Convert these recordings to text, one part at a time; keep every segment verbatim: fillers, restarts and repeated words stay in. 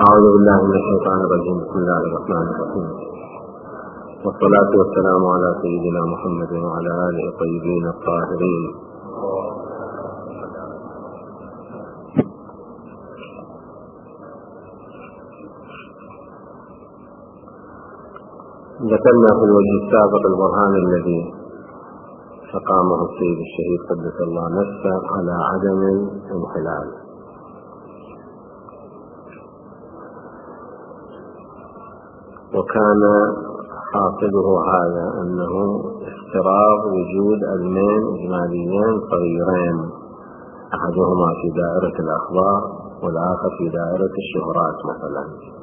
أعوذ بالله من الشيطان الرجيم. بسم الله الرحمن الرحيم، والصلاة والسلام على سيدنا محمد وعلى آله الطيبين الطاهرين. ذكرنا في الوجه السابق البرهان الذي أقامه السيد الشهيد قدس الله نفسه على عدم الانحلال، وكان حاصله هذا أنه افتراض وجود علمين إجماليين صغيرين، أحدهما في دائرة الأخبار والآخر في دائرة الشهرات مثلا،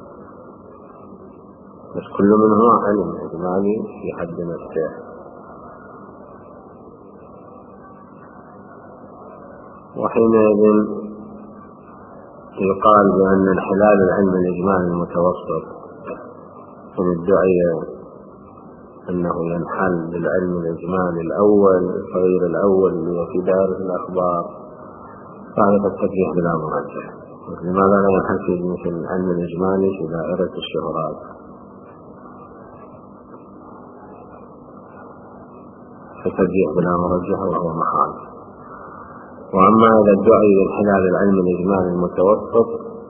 بس كل منهما علم إجمالي في حد نفسه. وحينئذ يقال بأن انحلال العلم الإجمالي المتوسط من ادعي أنه ينحل بالعلم الإجمالي الأول الصغير الأول اللي هو في دائرة الأخبار، فهذا الترجيح بلا مرجح. لماذا لا ينحل في مثل العلم الإجمالي في دائرة الشهرات؟ الترجيح بلا مرجح وهو محال. وأما إذا ادعي انحلال العلم الإجمالي المتوسط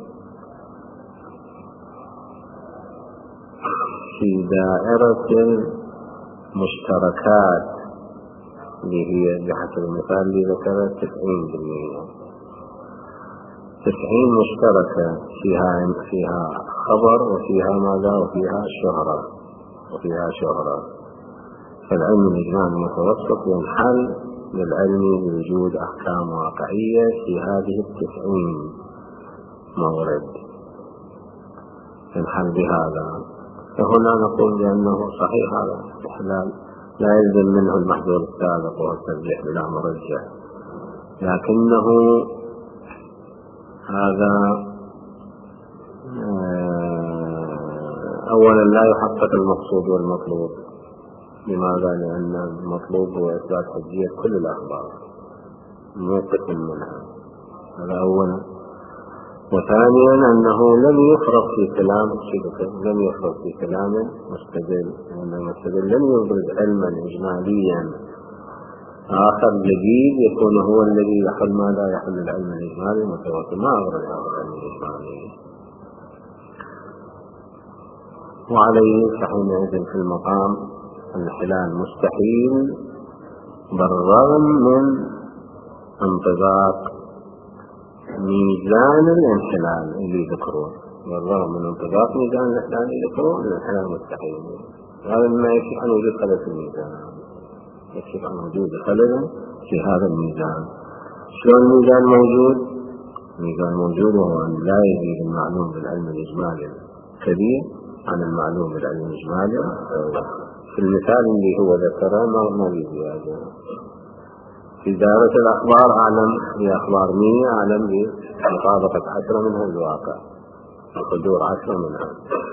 في دائرة المشتركات اللي هي بحسب المثال اللي ذكره تسعين بالمئة، تسعين مشتركة فيها فيها خبر وفيها ماذا وفيها شهرة وفيها شهرة فالعلم الإجمالي المتوسط ينحل للعلم بوجود أحكام واقعية في هذه التسعين مورد، ينحل بهذا. فهنا نقول بأنه صحيح هذا الاستحلال لا يلزم منه المحذور السابق وهو الترجيح بلا مرجح، لكنه هذا أولا لا يحقق المقصود والمطلوب. لماذا؟ لأن المطلوب هو إثبات حجية كل الأخبار مو قسم منها، هذا أولا. وثانيا أنه لم يفرض في كلام لم يفرض في كلام مستدل، لأن المستدل لم يبرز علما إجماليا آخر جديد يكون هو الذي يحل ماذا يحل العلم الإجمالي المتوسط، ما أبرز هذا العلم الإجمالي. وعليه فحينئذ في المقام الانحلال مستحيل بالرغم من انطباق ميزان الانحلال اللي ذكروه، بالرغم من انطباق ميزان الانحلال اللي ذكروه الانحلال مستحيل. هذا ما يكشف عن وجود خلل في الميزان، يكشف عن وجود خلل في هذا الميزان. شلون الميزان موجود؟ الميزان موجود وهو أن لا يزيد المعلوم بالعلم الإجمالي كبير عن المعلوم بالعلم الإجمالي. في المثال اللي هو ذكره ما بزيادة. في دائرة الأخبار أعلم بأخبار مية، أعلم بمطابقة عشرة منها الواقع، بقدور عشرة منها.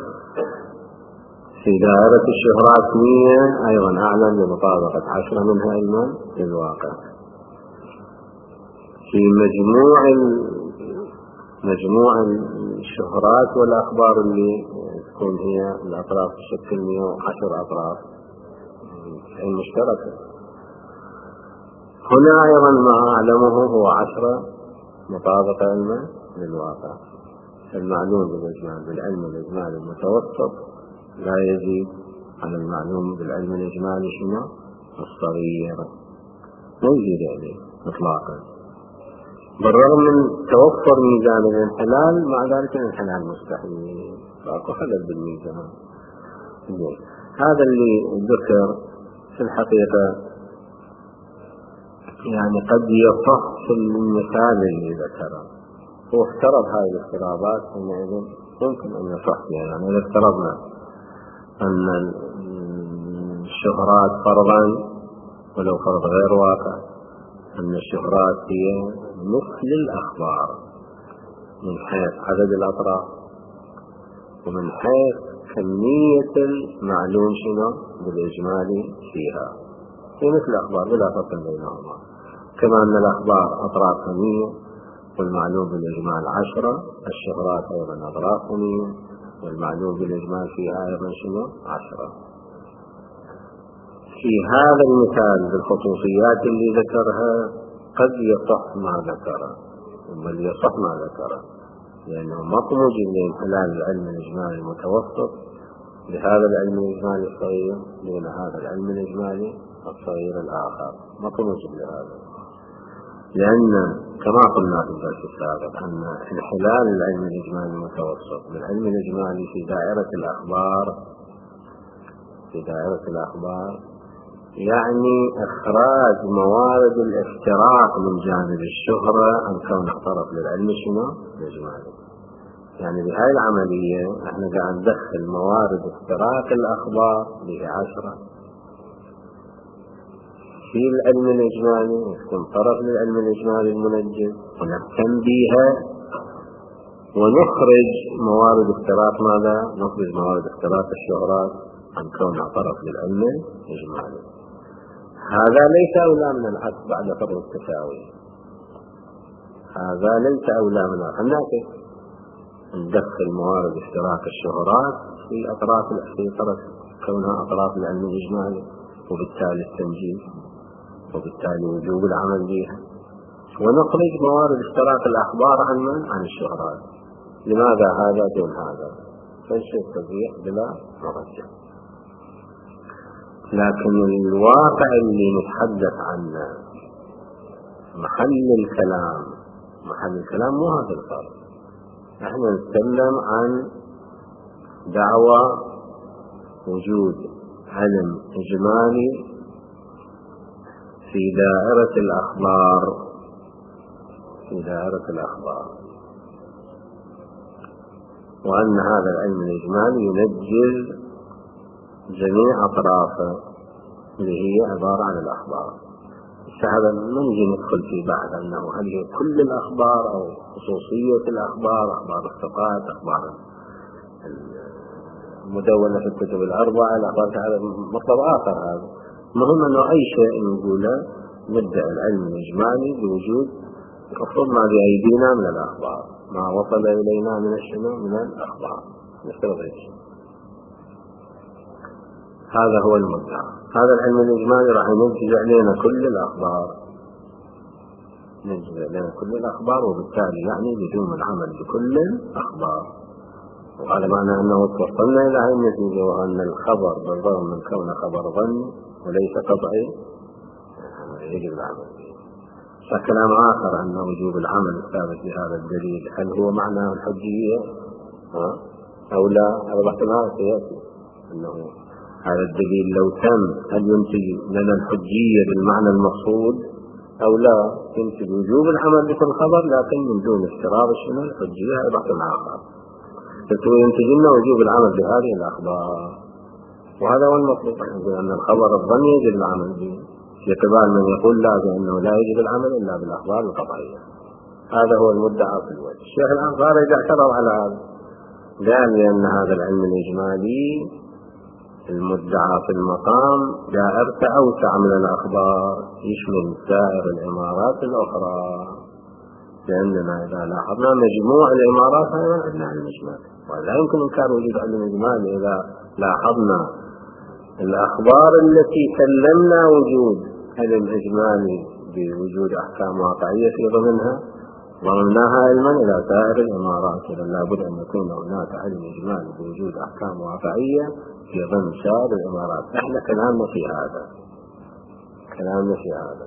في دائرة الشهرات مية أيضا أعلم بمطابقة عشرة منها علما للواقع. في مجموع مجموع الشهرات والأخبار اللي تكون هي الأطراف تشكل مئة وعشر أطراف المشتركة، هنا أيضا ما أعلمه هو عشرة مطابقة علما للواقع. المعلوم بالإجمال بالعلم الإجمالي المتوسط لا يزيد عن المعلوم بالعلم الإجمالي شنو الصغير، لا يزيد عليه إطلاقا، بالرغم من توفر ميزان الانحلال مع ذلك الانحلال مستحيل، فأكو خلل بالميزان. هذا اللي ذكر في الحقيقة يعني قد يصح في المثال اللي ذكره، هو افترض هذه الافتراضات حينئذ ممكن أن يصح فيها. يعني إذا افترضنا أن الشهرات فرضا ولو فرض غير واقع أن الشهرات هي مثل الأخبار من حيث عدد الأطراف ومن حيث كمية المعلوم شنو بالإجمالي فيها، هي مثل الأخبار بلا فرق بينهما. كما أن الأخبار أطرافها مية والمعلوم بالإجمال عشرة، الشهرات أيضا أضراب ثمانية، والمعلوم بالإجمال فيها أيضا شنو؟ عشرة. في هذا المثال بالخصوصيات اللي ذكرها قد يصح ما ذكره، بل يصح ما ذكره، لأنه مطمج لانحلال العلم الإجمالي المتوسط لهذا العلم الإجمالي الصغير دون هذا العلم الإجمالي الصغير الآخر، مطمج لهذا. لأن كما قلنا في الدرس السابق أن انحلال العلم الإجمالي المتوسط بالعلم الإجمالي في دائرة الأخبار في دائرة الأخبار يعني إخراج موارد الافتراق من جانب الشهرة عن كون اخترق للعلم شنو؟ الإجمالي. يعني بهاي العملية احنا قاعد ندخل موارد افتراق الأخبار اللي هي عشرة في العلم الإجمالي، نكون طرف للعلم الإجمالي المنجز ونهتم بها، ونخرج موارد افتراق ماذا؟ نخرج موارد افتراق الشهرات عن كونها طرف للعلم الإجمالي. هذا ليس أولى من العكس بعد فرض التساوي، هذا ليس أولى من العكس. ندخل موارد اشتراك الشهرات في أطراف في طرف كونها أطراف العلم الإجمالي، وبالتالي التنجيز وبالتالي وجوب العمل بها، ونخرج موارد اشتراك الأخبار عن عن الشهرات. لماذا هذا دون هذا؟ فالشيء تضيع بلا مرجع. لكن الواقع اللي نتحدث عنه محل الكلام محل الكلام مو هذا الفرق. احنا نتكلم عن دعوة وجود علم إجمالي في دائرة الأخبار في دائرة الأخبار وأن هذا العلم الإجمالي ينجز جميع أطرافه اللي هي عبارة عن الأخبار. هذا ما نجي ندخل في بعد أنه هل هي كل الأخبار أو خصوصية الأخبار، أخبار الثقات، أخبار المدونة في الكتب الأربعة، الأخبار. هذا مطلب آخر. هذا مهم أنه أي شيء نقوله نبدأ العلم الإجمالي بوجود المفروض ما بأيدينا من الأخبار، ما وصل إلينا من الشنو من الأخبار نفترض شيء. هذا هو المدعى. هذا العلم الإجمالي راح ينجز علينا كل الأخبار، ينجز علينا كل الأخبار، وبالتالي يعني بدون العمل بكل الأخبار. وهذا معنى أنه توصلنا إلى هذه النتيجة، وأن الخبر بالرغم من كونه خبر ظن وليس قطعي يجب العمل به. فكلام آخر أن وجوب العمل الثابت بهذا الدليل هل هو معنى الحجية أو لا؟ هذا باحتمال سيأتي أنه هذا الدليل لو تم هل ينتج لنا الحجية بالمعنى المقصود أو لا؟ ينتج وجوب العمل بكل خبر لكن من دون افتراض شنو الحجية. هذا باحتمال آخر. ينتج لنا وجوب العمل بهذه الأخبار، وهذا هو المطلوب. أن الخبر الظني يجب العمل به في قبال من يقول لا بأنه لا يجب العمل إلا بالأخبار القطعية. هذا هو المدعى في الوجه. الشيخ الأنصاري إذا اعترض على هذا قال لأن هذا العلم الإجمالي المدعى في المقام دائرة أوسع من الأخبار، يشمل سائر العمارات الأخرى، لأننا إذا لاحظنا مجموع العمارات هذا عندنا علم إجمالي، ولا يمكن إنكار وجود علم إجمالي إذا لاحظنا الأخبار التي سلمنا وجود علم إجمالي بوجود أحكام واقعية في ضمنها ضمناها علما إلى سائر العمارات. إذا لابد أن يكون هناك علم إجمالي بوجود أحكام واقعية في ضمن سائر العمارات. احنا كلامنا في هذا كلامنا في هذا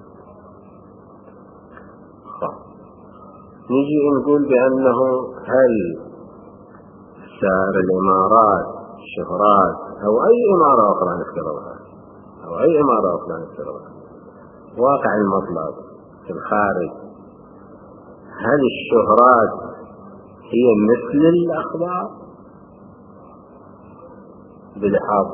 نجي نقول بأنه هل سائر العمارات شهرات أو أي عمارة أخرى نفترضها أو أي عمارة أخرى نفترضها واقع المطلب في الخارج، هل الشهرات هي مثل الأخبار بلحاظ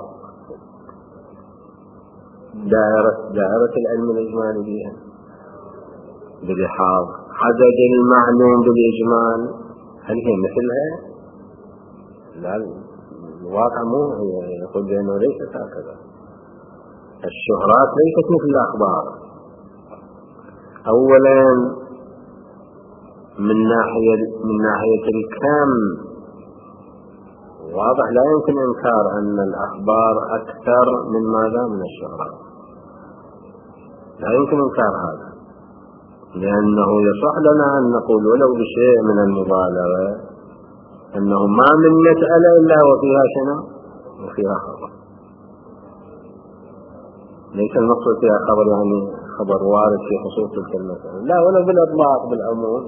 دائرة دائرة العلم الإجمالي بها، بلحاظ عدد المعلوم بالإجمال هل هي مثلها؟ لا، الواقع مو يقول بأنه ليست هكذا. الشهرات ليست مثل الأخبار. أولا من ناحية من ناحية الكم واضح، لا يمكن إنكار أن الأخبار أكثر من ماذا؟ من الشهرات، لا يمكن إنكار هذا، لأنه يصح لنا أن نقول ولو بشيء من المبالغة أنه ما من مسألة إلا وفيها شنو؟ وفيها خبر. ليس المقصود فيها خبر يعني خبر وارد في خصوص تلك المسألة، لا، ولا بالإطلاق بالعموم.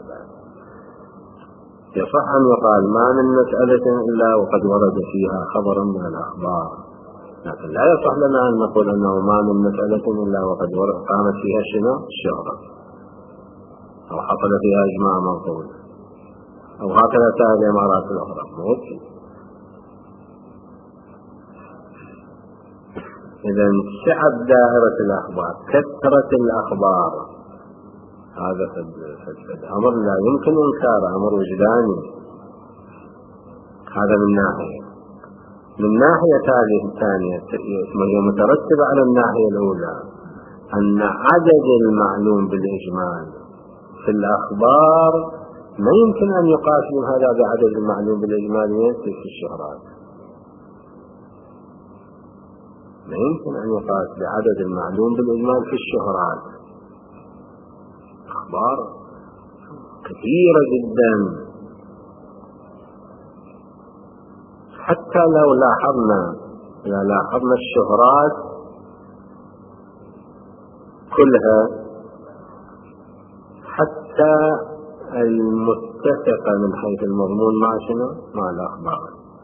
يصح أن يقال ما من مسألة إلا وقد ورد فيها خبر من الأخبار، لكن لا يصح لنا أن نقول أنه ما من مسألة إلا وقد قامت فيها شنو؟ الشهرة، أو حصل فيها إجماع منقول، أو هكذا سائر الإمارات الأخرى. إذا سعت دائرة الأخبار، كثرة الأخبار، هذا الأمر لا يمكن إنكاره، أمر وجداني. هذا من ناحية. من ناحية ثانية مترتبة على الناحية الأولى أن عدد المعلوم بالإجمال في الأخبار ما يمكن أن يقاس هذا بعدد المعلوم بالإجمال في الشهرات، ما يمكن أن يقاس بعدد المعلوم بالإجمال في الشهرات. أخبار كثيرة جدا، حتى لو لاحظنا لو لاحظنا الشهرات كلها، حتى المتفقة من حيث المضمون مع شنو؟ مع الأخبار.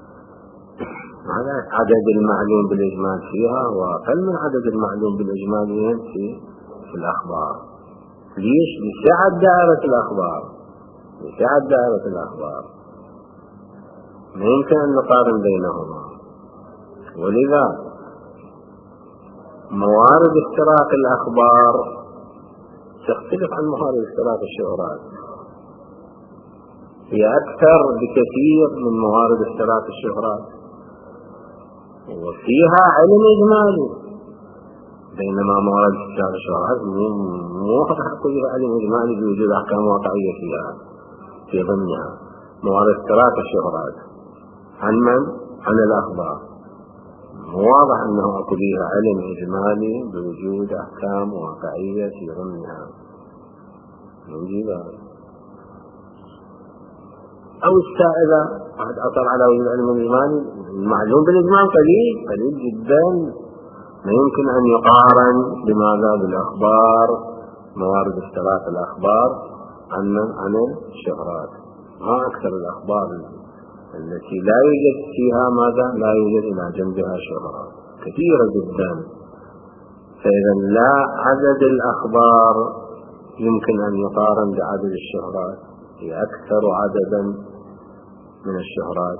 عدد المعلوم بالإجمال فيها وأقل من عدد المعلوم بالإجمال في في الأخبار. ليش؟ لسعة دائرة الأخبار، لسعة دائرة الأخبار، ما يمكن أن نقارن بينهما. ولذا موارد اشتراك الأخبار تختلف عن موارد اشتراك الشهرات، هي أكثر بكثير من موارد اشتراك الشهرات، وفيها علم إجمالي، بينما موارد اشتراك الشهرات مو حقق فيها علم إجمالي بوجود أحكام واقعية فيها في ضمنها. موارد اشتراك الشهرات عن من؟ عن الأخبار، واضح أنه أكو فيها علم إجمالي بوجود أحكام واقعية في ضمنها. نجيب أو السائلة واحد أصل على وجود علم الإجمالي، المعلوم بالإجمال قليل قليل جدا، ما يمكن أن يقارن بماذا؟ بالأخبار، موارد اشتراك الأخبار عن عن الشهرات. ما أكثر الأخبار التي لا يوجد فيها ماذا؟ لا يوجد إلى جنبها شهرات كثيرة جدا. فإذا لا عدد الأخبار يمكن أن يقارن بعدد الشهرات، هي أكثر عددا من الشهرات.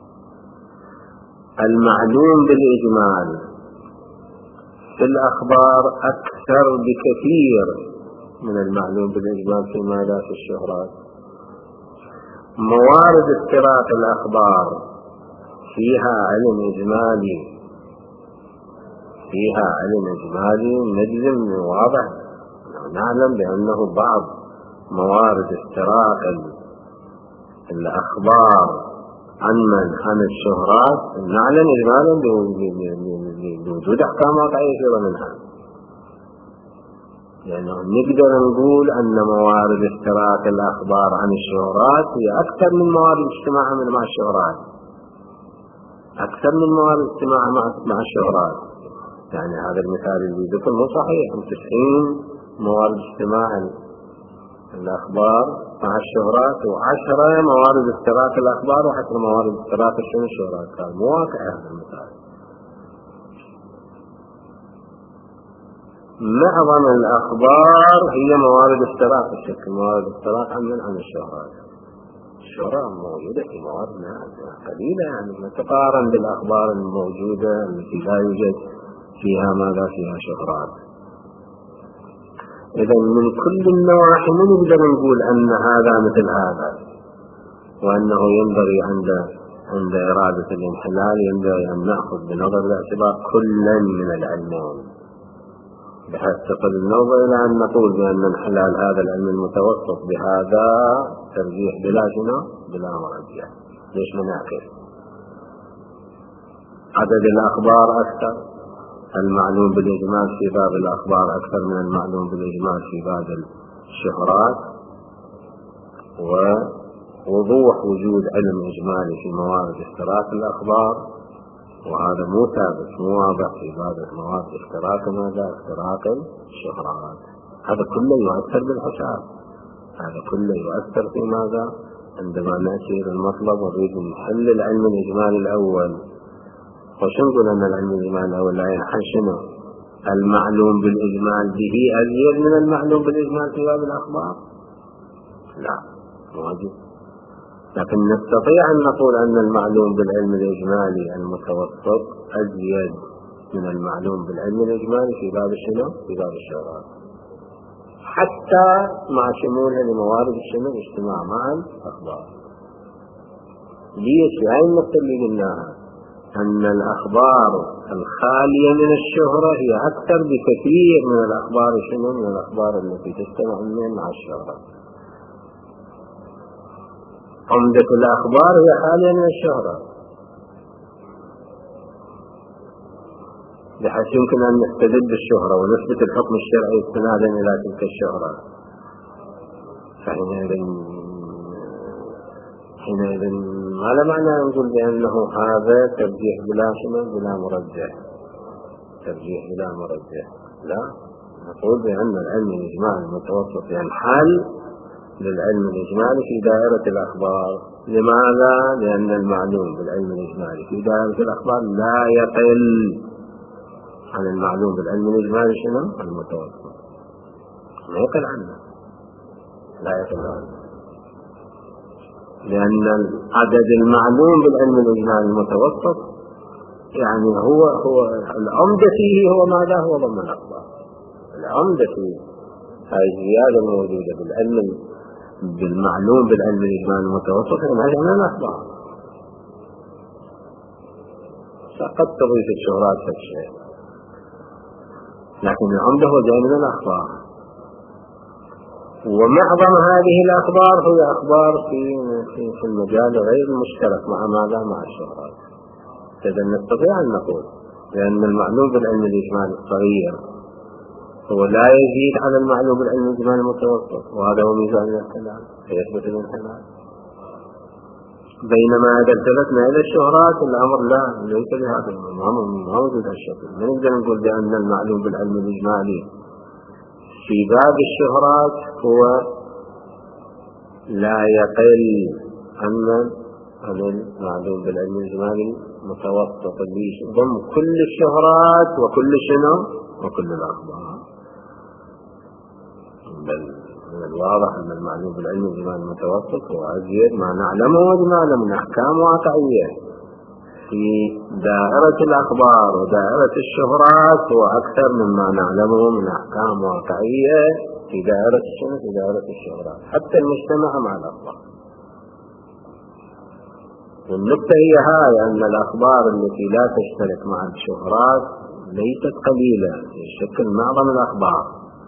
المعلوم بالإجمال في الأخبار أكثر بكثير من المعلوم بالإجمال في ماذا؟ في الشهرات. موارد اشتراك الأخبار فيها علم إجمالي، فيها علم إجمالي نجزم واضح، نعلم بأنه بعض موارد اشتراك الأخبار عن من؟ عن الشهرات، نعلم إجمالا بوجود أحكام واقعية في ضمنها، لأنه نقدر نقول أن موارد اشتراك الأخبار عن الشهرات هي أكثر من موارد اجتماعها مع الشهرات، أكثر من موارد اجتماعها مع الشهرات. يعني هذا المثال اللي ذكر مو صحيح، تسعين موارد اجتماع الأخبار مع الشهرات، وعشرة موارد اشتراك الأخبار وعشرة موارد اشتراك الشهرات. كان مو واقع هذا المثال. معظم الأخبار هي موارد اشتراك الشكل، موارد اشتراك عن من؟ عن الشهرات. الشهرات موجودة في موارد قليلة، يعني لا تقارن بالأخبار الموجودة التي لا يوجد فيها ماذا؟ فيها شهرات. إذا من كل النواحي ما نقدر نقول أن هذا مثل هذا، وأنه ينبغي عند عند إرادة الانحلال ينبغي أن نأخذ بنظر الاعتبار كلا من العلمين. بحيث تصل النوبة إلى أن نقول بأن انحلال هذا العلم المتوسط بهذا ترجيح بلا شنو بلا مرجع. ليش بنعكس؟ عدد الأخبار أكثر، المعلوم بالإجمال في باب الأخبار أكثر من المعلوم بالإجمال في باب الشهرات، ووضوح وجود علم إجمالي في موارد اشتراك الأخبار، وهذا مو ثابت مو واضح في باب موارد اشتراك ماذا اشتراك الشهرات. هذا كله يؤثر بالحساب، هذا كله يؤثر في ماذا عندما نأتي إلى المطلب ونريد نحل العلم الإجمالي الأول. وشو نقول أن العلم الإجمالي الأول لا ينحل شنو؟ المعلوم بالإجمال به أزيد من المعلوم بالإجمال في باب الأخبار؟ لا واجب. لكن نستطيع أن نقول أن المعلوم بالعلم الإجمالي المتوسط أزيد من المعلوم بالعلم الإجمالي في باب شنو؟ في باب الشهرات، حتى مع شمولها لموارد الشنو الاجتماع مع الأخبار. ليش؟ هاي النقطة اللي قلناها، أن الأخبار الخالية من الشهرة هي أكثر بكثير من الأخبار شنو؟ من الأخبار التي تجتمع مع الشهرة. عمدة الأخبار هي خالية من الشهرة، بحيث يمكن أن نستجد بالشهرة ونثبت الحكم الشرعي استنادا إلى تلك الشهرة. فحينئذ حينئذ ما لا معنى نقول بأنه هذا ترجيح بلا شمل بلا مرجح، ترجيح بلا مرجح، لا، نقول بأن العلم الإجمالي المتوسط ينحل للعلم الإجمالي في دائرة الأخبار. لماذا؟ لأن المعلوم بالعلم الإجمالي في دائرة الأخبار لا يقل عن المعلوم بالعلم الإجمالي شنو؟ المتوسط، لا يقل عنه، لا يقل عنه، لأن العدد المعلوم بالعلم الإجمالي المتوسط يعني هو هو العمدة فيه هو ماذا؟ هو ضمن الأخبار. العمدة فيه هذه الزيادة الموجودة بالعلم بالمعلوم بالعلم الإجمالي المتوسط هي من الأخبار. قد تضيف الشهرات في الشيء، لكن العمدة هو جاي من الأخبار. ومعظم هذه الأخبار هي أخبار في في المجال غير المشترك مع ماذا؟ مع الشهرات. إذا نستطيع أن نقول لأن المعلوم بالعلم الإجمالي الصغير هو لا يزيد على المعلوم بالعلم الإجمالي المتوسط، وهذا هو ميزان الانحلال، فيثبت الانحلال. بينما إذا التفتنا إلى الشهرات الأمر لا ليس بهذا الأمر، ما موجود هالشكل. ما نقدر نقول بأن المعلوم بالعلم الإجمالي في باب الشهرات هو لا يقل عن المعلوم بالعلم الإجمالي متوسط اللي يضم كل الشهرات وكل شنو وكل الأخبار. بل من الواضح أن المعلوم بالعلم الإجمالي المتوسط هو أزيد ما نعلمه وإجمالا من أحكام واقعية في دائرة الأخبار ودائرة الشهرات، هو أكثر مما نعلمه من أحكام واقعية في دائرة الشنو في دائرة الشهرات، حتى المجتمع مع الأخبار. والنقطة هي هاي، أن الأخبار التي لا تشترك مع الشهرات ليست قليلة، تشكل معظم الأخبار.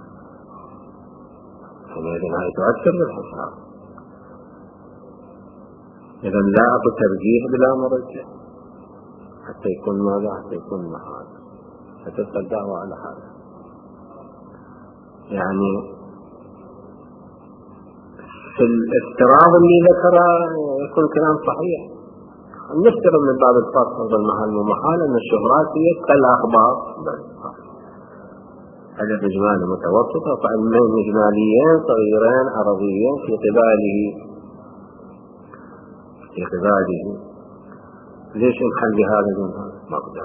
حينئذ هاي تؤثر بالحساب. إذا لا أكو ترجيح بلا مرجح، حتى يكون ماذا؟ حتى يكون محال، فتبقى الدعوة على هذا. يعني في الافتراض اللي ذكره يكون كلام صحيح. نفترض من باب الفرق هذا المحل ومحال أن الشهرات هي كالأخبار، عدد إجمالي متوسطة، فعلمين إجماليين صغيرين عرضيين في قباله في قباله ليش نحل بهذا منها؟ ما قدر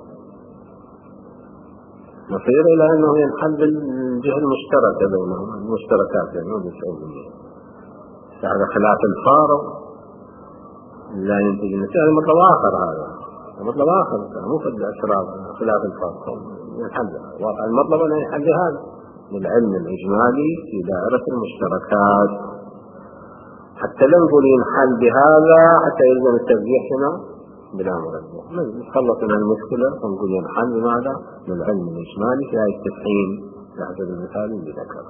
نصير إلى أنه ينحل بالجهة المشتركة بينهم، المشتركات بينهم بالسعودية. هذا خلاف الفارق لا ينتج النتيجة. مطلب آخر، هذا مطلب آخر مو في الأسرار خلاف الفارق ينحل. واقع المطلب أنه ينحل هذا للعلم الإجمالي في دائرة المشتركات، حتى لا نقول ينحل بهذا حتى يلزم الترجيح هنا بلا مرجح. نتخلص من المشكلة ونقول ينحل بماذا؟ للعلم الإجمالي في هذه التفهيم بحسب المثال اللي ذكره.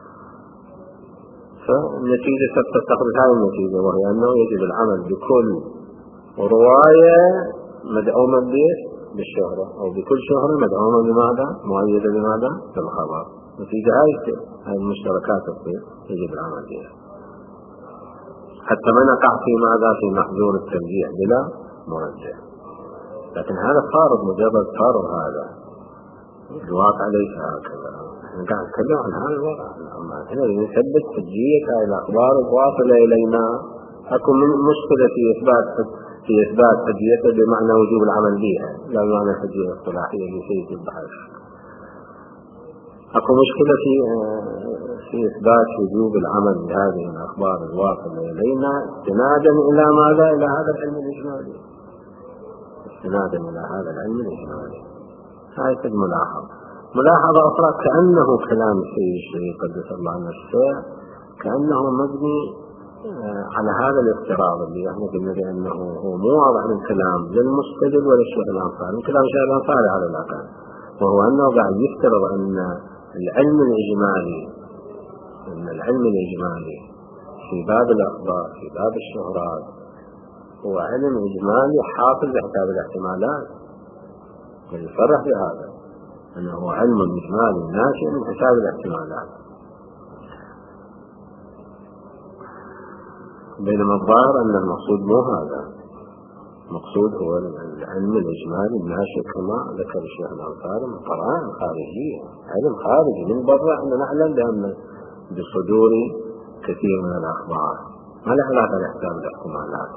فالنتيجة تستخرج هذه النتيجة، وهي أنه يجب العمل بكل رواية مدعومة بالشهرة، أو بكل شهرة مدعومة بماذا؟ مؤيدة بماذا؟ بالخبر. نتيجة هاي هاي المشتركات يجب العمل بها حتى ما نقع في ماذا؟ في محظور الترجيح بلا مرجح. لكن هذا فارض، مجرد فارض، هذا الواقع ليس هكذا. نحن قاعد نتكلم عن هذا الوضع. احنا نثبت حجية هذه الأخبار الواصلة إلينا. أكو من مشكلة في إثبات في إثبات حجيته بمعنى وجوب العمل بها، لا بمعنى الحجية الاصطلاحية لشيء البحث. أكو مشكلة في في إثبات وجوب العمل بهذه الأخبار الواصلة إلينا استنادا إلى ماذا؟ إلى هذا العلم الإجمالي. استنادا إلى هذا العلم الإجمالي. هاي قد ملاحظة. ملاحظة أخرى كأنه كلام السيد الشريف قدس الله نفسه كأنه مبني على هذا الافتراض اللي احنا قلنا بأنه هو مو واضح من كلام للمستدل ولا الشيخ الأنصاري، من كلام الشيخ الأنصاري على الأقل، وهو أنه قاعد يفترض أن العلم الإجمالي أن العلم الإجمالي في باب الأخبار في باب الشهرات هو علم إجمالي حافظ لحساب الاحتمالات، ويصرح بهذا أنه علم إجمالي ناشئ من حساب الاحتمالات. بينما الظاهر أن المقصود مو هذا، المقصود هو العلم الإجمالي الناشئ كما ذكر الشيخ الأنصاري من قرائن خارجية، علم خارجي من برا. أن نعلم بأن بصدور كثير من الأخبار ما له علاقة بحساب الاحتمالات.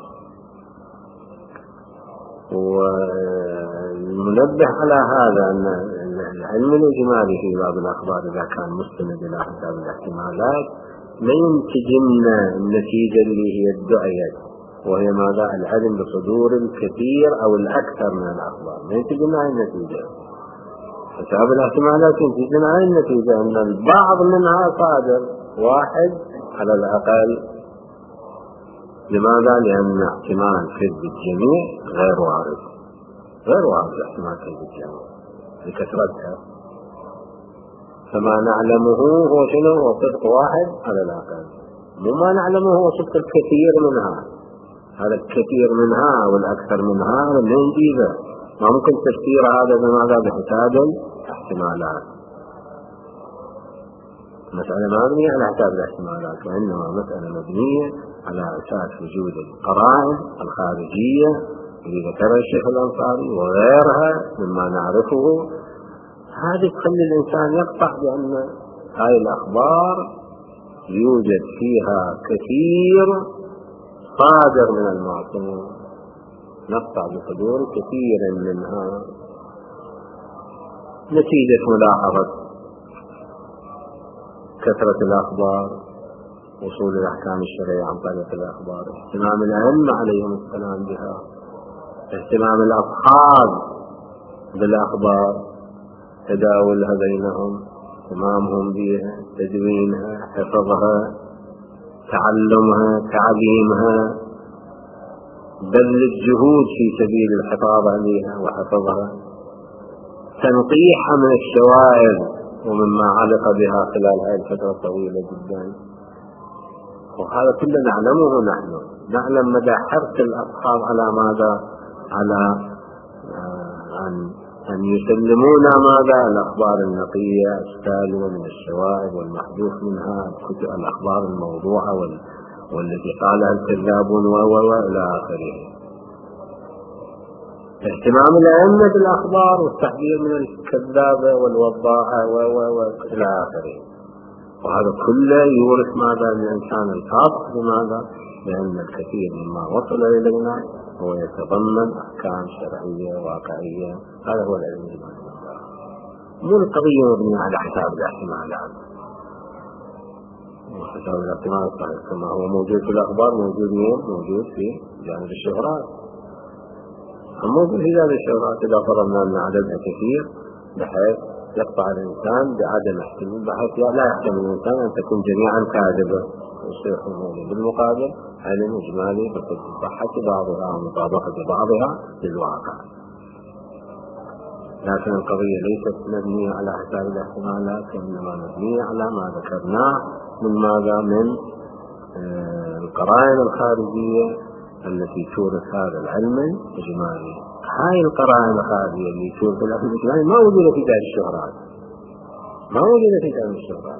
والمنبه على هذا أن العلم الإجمالي في باب الأخبار إذا كان مستند إلى حساب الاحتمالات ما ينتج لنا النتيجة اللي هي ادعيت، وهي ماذا؟ العلم بصدور الكثير أو الأكثر من الأخبار. ما ينتج لنا هذه النتيجة. حساب الاحتمالات ينتج لنا هذه النتيجة أن البعض منها صادر واحد على الأقل. لماذا؟ لأن احتمال كذب الجميع غير وارد، غير وارد احتمال كذب الجميع لكثرتها. فما نعلمه هو شنو؟ هو صدق واحد على الأقل، وما نعلمه هو صدق الكثير منها. هذا الكثير منها والأكثر منها هذا من نجيبه، ما ممكن تفسير هذا بماذا؟ بحساب الاحتمالات. مسألة ما مبنية على حساب الاحتمالات، وإنما مسألة مبنية على أساس وجود القرائن الخارجية اللي ذكرها الشيخ الأنصاري وغيرها مما نعرفه. هذه تخلي الإنسان يقطع بأن هذه الأخبار يوجد فيها كثير صادر من المعصوم، نقطع بصدور كثير منها. نتيجة ملاحظة كثرة الأخبار، وصول الأحكام الشرعية عن طريق الأخبار، اهتمام الأئمة عليهم السلام بها، اهتمام الأصحاب بالأخبار، تداولها بينهم، اهتمامهم بها، تدوينها، حفظها، تعلمها، تعليمها، بذل الجهود في سبيل الحفاظ عليها وحفظها، تنقيحها من الشوائب ومما علق بها خلال هذه الفترة الطويلة جدا. وهذا كله نعلمه. نحن نعلم مدى حرص الأصحاب على ماذا؟ على أن أن يسلمونا ماذا؟ الأخبار النقية السالمة من الشوائب والمحذوف منها، كتب الأخبار الموضوعة وال... والتي قالها الكذابون وإلى آخره. اهتمام الأئمة بالأخبار والتحذير من الكذابة والوضاعة وإلى آخره. وهذا كله يورث ماذا؟ للإنسان الخاص بماذا؟ لأن الكثير مما وصل إلينا هو يتضمن أحكام شرعية واقعية. هذا هو العلم الإجمالي. مو القضية مبنية على حساب الاحتمالات. حساب الاحتمالات صحيح كما هو موجود في الأخبار، موجود مين؟ موجود في جانب الشهرات. موجود في جانب الشهرات إذا فرضنا أن عددها كثير بحيث يقطع الإنسان بعدم احتمال، بحيث لا يحتمل الإنسان أن تكون جميعا كاذبة. والشيخ بالمقابل علم إجمالي بصحة بعضها ومطابقة بعضها للواقع. لكن القضية ليست مبنية على حساب الاحتمالات، وإنما مبنية على ما ذكرناه من ماذا؟ من القرائن الخارجية التي تورث هذا العلم الإجمالي. هاي القرائن الخارجية اللي تورث العلم الإجمالي ما وجدت في دار الشهرات، ما وجدت في دار الشهرات.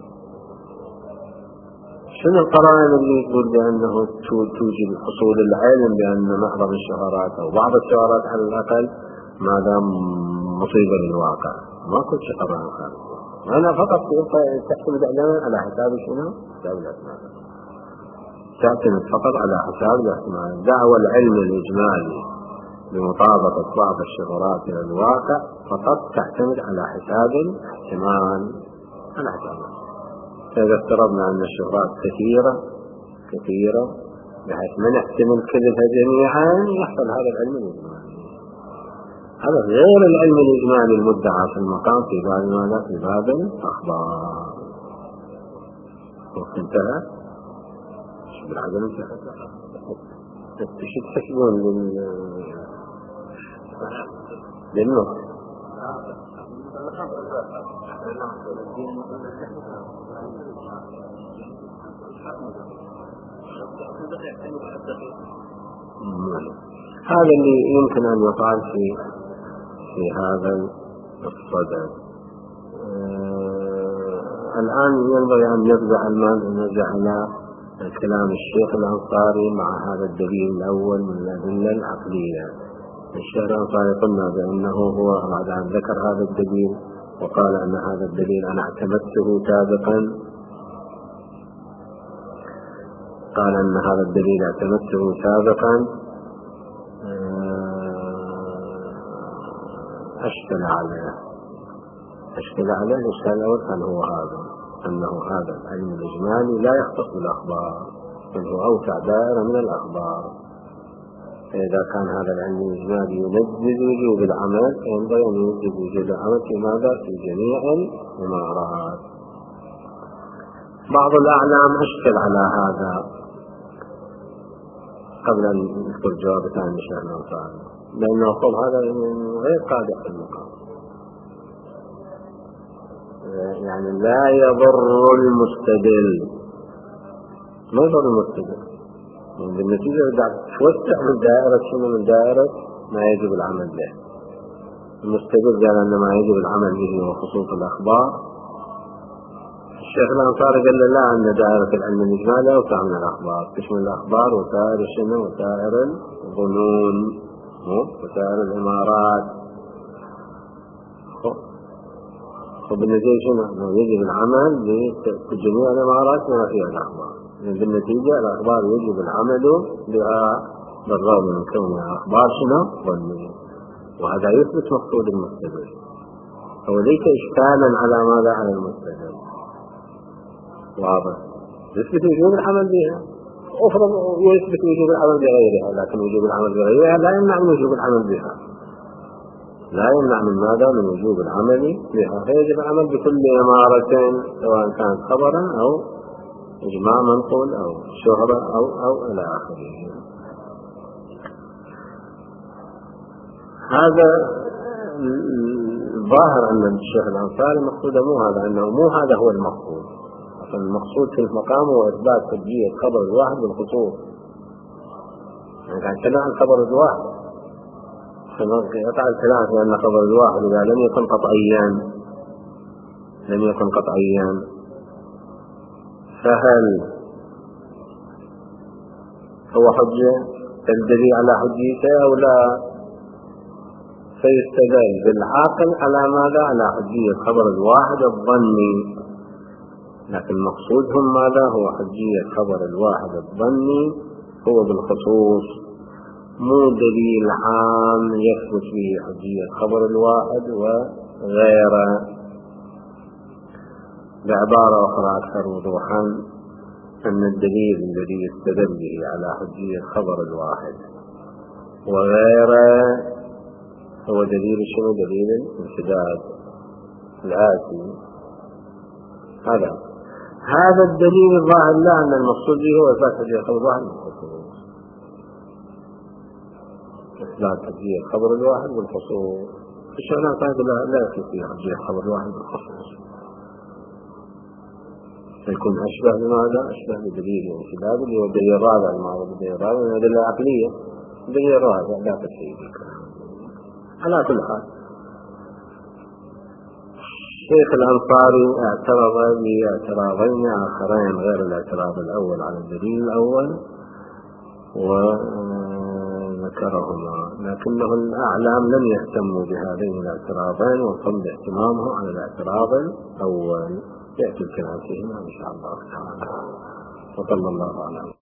شنو القرائن اللي تقول بأنه توجب حصول العلم بأن معظم الشهرات أو بعض الشهرات على الأقل ما دام مصيبة للواقع؟ ما كل شيء قرائن خارجية، أنا فقط تعتمد على حساب شنو؟ حساب الأسماء، تعتمد فقط على حساب الاحتمال. دعوى العلم الإجمالي بمطابقة بعض الشهرات إلى الواقع فقط تعتمد على حساب الاحتمال، على حساب. فإذا افترضنا أن الشهرات كثيرة كثيرة بحيث ما نحتمل كذبها جميعا يحصل هذا العلم الإجمالي. هذا غير العلم الإجمالي المدعى في المقام في باب ماذا؟ في باب الأخبار. انتهى بالعدم انتهى. تشد تحسبون لل للنص هذا اللي يمكن أن يقال في في هذا الصدد. آه الآن ينبغي أن نرجع نرجع إلى كلام الشيخ الأنصاري مع هذا الدليل الأول من الأدلة العقلية. الشيخ الأنصاري قلنا بأنه هو بعد أن ذكر هذا الدليل وقال أن هذا الدليل أنا اعتمدته سابقا، قال أن هذا الدليل اعتمدته سابقا أشكل عليه أشكل عليه الإشكال الأول كان هو هذا، أنه هذا العلم الإجمالي لا يختص بالأخبار بل هو أوسع دائرة من الأخبار. فإذا كان هذا العلم الإجمالي ينجز وجوب العمل فينبغي أن ينجز وجوب العمل في ماذا؟ في جميع الإمارات. بعض الأعلام أشكل على هذا قبل أن نذكر جواب ثاني الشيخ الأنصاري، لأنه قال هذا غير قادح في المقام، يعني لا يضر المستدل، ما يضر المستدل، يعني بالنتيجة بدأت توسع من دائرة شنو؟ من دائرة ما يجب العمل به. المستدل قال أن ما يجب العمل به هو خصوص الأخبار، الشيخ الأنصاري قال لا، أن دائرة العلم الإجمالي أوسع من الأخبار، تشمل الأخبار وسائر شنو؟ وسائر الظنون وسائر الإمارات. وبالنتيجة شنو؟ يجب العمل بجميع الإمارات ما فيها الأخبار، يعني بالنتيجة الأخبار يجب العمل بها بالرغم من كونها أخبار شنو؟ ظنية. وهذا يثبت مقصود المستدل، هو ليس إشكالا على ماذا؟ على المستدل. واضح؟ يثبت وجوب العمل بها، أفرض ويثبت وجوب العمل بغيرها، لكن وجوب العمل بغيرها لا يمنع من وجوب العمل بها، لا يمنع من ماذا؟ من وجوب العمل بها. فيجب العمل بكل إمارة سواء كانت خبرا أو إجماع منقول أو شهرة أو أو إلى آخره. هذا الظاهر أن الشيخ الأنصاري مقصوده مو هذا، أنه مو هذا هو المقصود. المقصود في المقام هو إثبات حجية خبر الواحد بالخصوص، يعني كان كلام عن خبر الواحد، يقع الكلام في أن خبر الواحد إذا لم يكن قطعيا لم يكن قطعيا فهل هو حجة تدري على حجيته أو لا؟ فيستدل بالعاقل على ماذا؟ على حجية خبر الواحد الظني، لكن مقصودهم ماذا؟ هو حجية خبر الواحد الظني هو بالخصوص، مو دليل عام يثبت به حجية خبر الواحد وغيره. بعبارة أخرى أكثر وضوحا، أن الدليل الذي يستدل به على حجية خبر الواحد وغيره هو دليل شنو؟ دليل الانسداد الآتي. هذا هذا الدليل الظاهر لا، أن المقصود به هو إثبات حجية خبر الواحد بالخصوص، إثبات حجية خبر الواحد بالخصوص. الشغلات هذه لا لا يصير فيها رجيح خبر واحد بالخصوص، فيكون أشبه بماذا؟ أشبه بدليل انفراد اللي هو الدليل الرابع، المعروف بالدليل الرابع من الأدلة العقلية، الدليل الرابع لا تشيء بالكلام. على كل حال الشيخ الأنصاري اعترض باعتراضين آخرين غير الاعتراض الأول على الدليل الأول وذكرهما، لكنه الأعلام لم يهتموا بهذين الاعتراضين وصل اهتمامه على الاعتراض الأول. يأتي الكلام فيهما إن شاء الله تعالى، وصلى الله على